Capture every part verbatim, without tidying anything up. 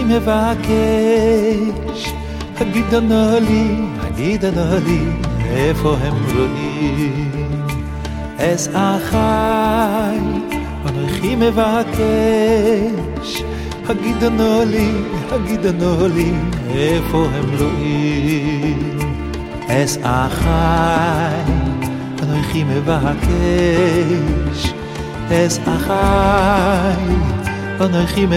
מבקש, הגידנו לי, הגידנו לי, איפה הם רואים? אס אחי, אנוכי מבקש, הגידנו לי, הגידנו לי, איפה הם רואים? אס אחי, אנוכי מבקש, אס אחי, אנוכי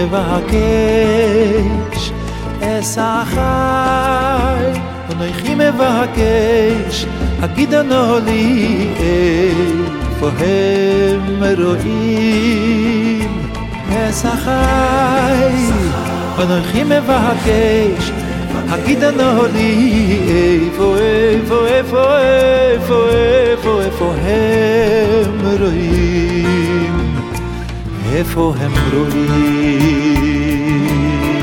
מבקש, אס אחי, אנוכי מבקש, הגידנו לי, איפה הם רואים? אס אחי, אנוכי מבקש, הגידנו לי, איפה, איפה, איפה, איפה, איפה, איפה הם רואים? איפה הם רואים?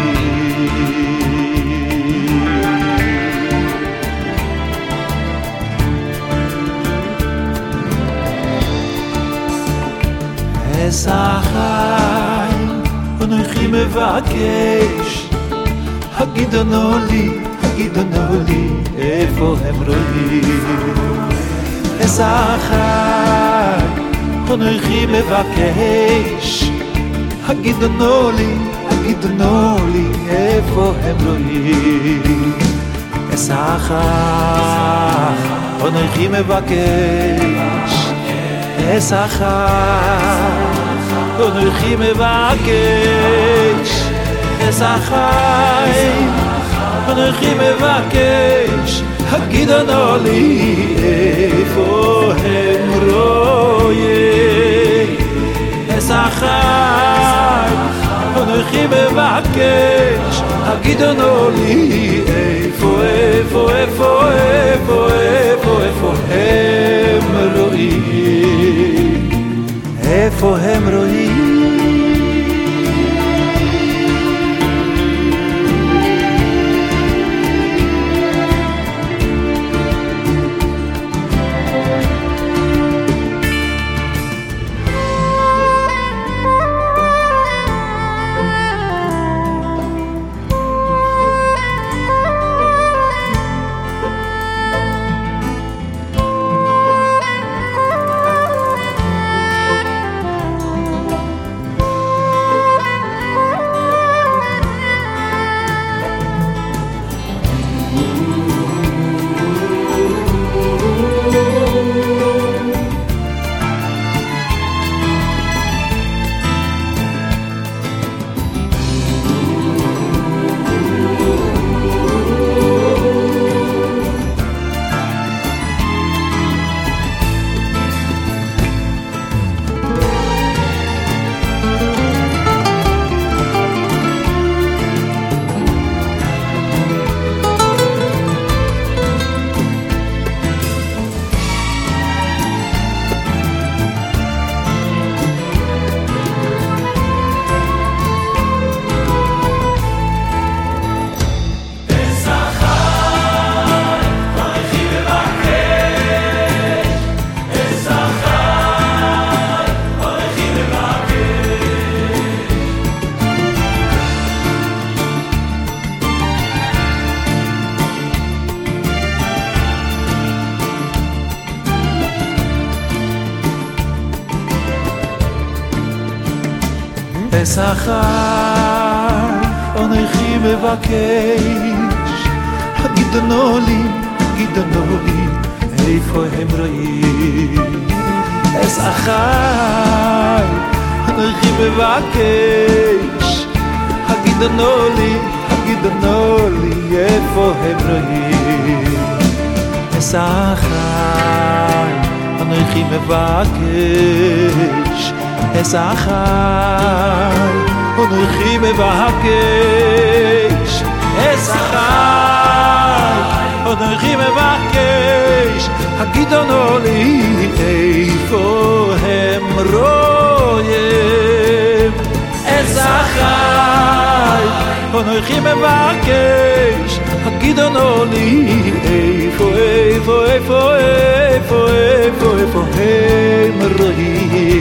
אס אחי, אנוכי מבקש, הגידנו לי, הגידנו לי, איפה הם רואים? אס אחי, אנוכי מבקש, הגידנו לי, הגידנו לי, איפה הם רואים? אס אחי, אנוכי מבקש, אס אחי, אנוכי מבקש, אס אחי, אנוכי מבקש, הגידנו לי, איפה הם רואים? אס אחי, אנוכי מבקש, הגידנו לי, איפה, איפה, איפה, איפה, איפה, איפה הם רואים? איפה הם רואים? אס אחי, אנוכי מבקש, הגידנו לי, הגידנו לי, איפה הם רואים? אס אחי, אנוכי מבקש, הגידנו לי, הגידנו לי, איפה הם רואים? אס אחי, אנוכי מבקש, אס אחי, אנוכי מבקש, אס אחי, אנוכי מבקש, הגידנו לי, איפה הם רואים? אס אחי, אנוכי מבקש, הגידנו לי, איפה, איפה, איפה, איפה, איפה, איפה הם רואים?